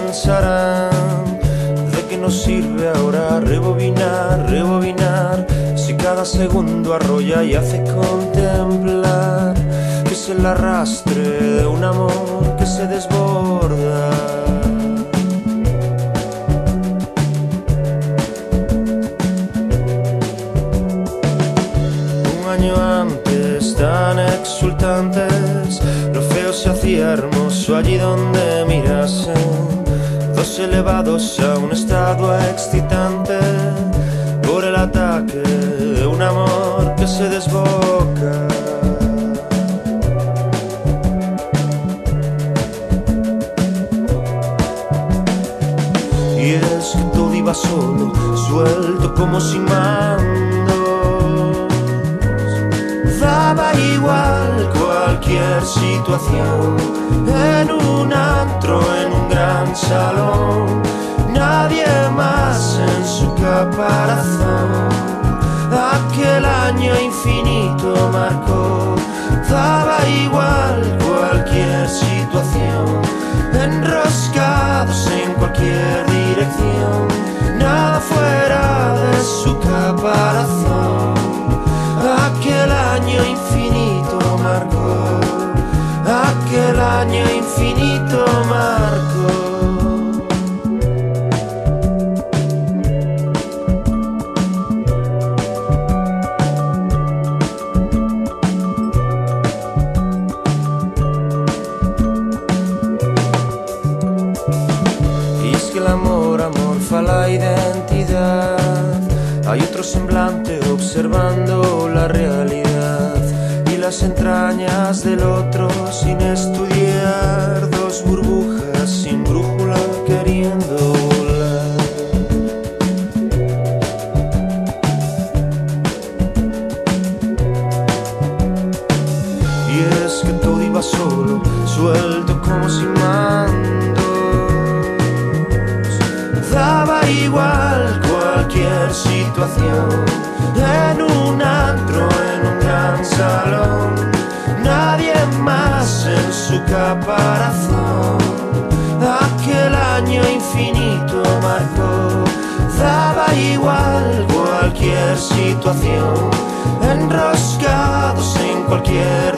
pensarán de que nos sirve ahora rebobinar, rebobinar, si cada segundo arrolla y hace contemplar que es el arrastre de un amor que se desborda. Un año antes, tan exultantes, lo feo se hacía hermoso allí donde mirasen. Dos elevados a un estado excitante por el ataque de un amor que se desboca. Y es que todo iba solo, suelto como sin mandos. Daba igual cualquier situación, en un antro, en un gran salón, nadie más en su caparazón. Aquel año infinito marcó, daba igual cualquier situación, enroscados en cualquier dirección, nada fuera de su caparazón. Aquel año infinito marcó, aquel año infinito marcó. Y es que el amor amorfa la identidad, hay otro semblante observando la realidad y las entrañas del otro sin estudiar, dos burbujas sin brújula queriendo volar. Y es que todo iba solo, suelto como sin mandos. Daba igual cualquier situación, en un antro, en un gran salón, nadie más en su caparazón. Aquel año infinito marcó, daba igual cualquier situación, enroscados en cualquier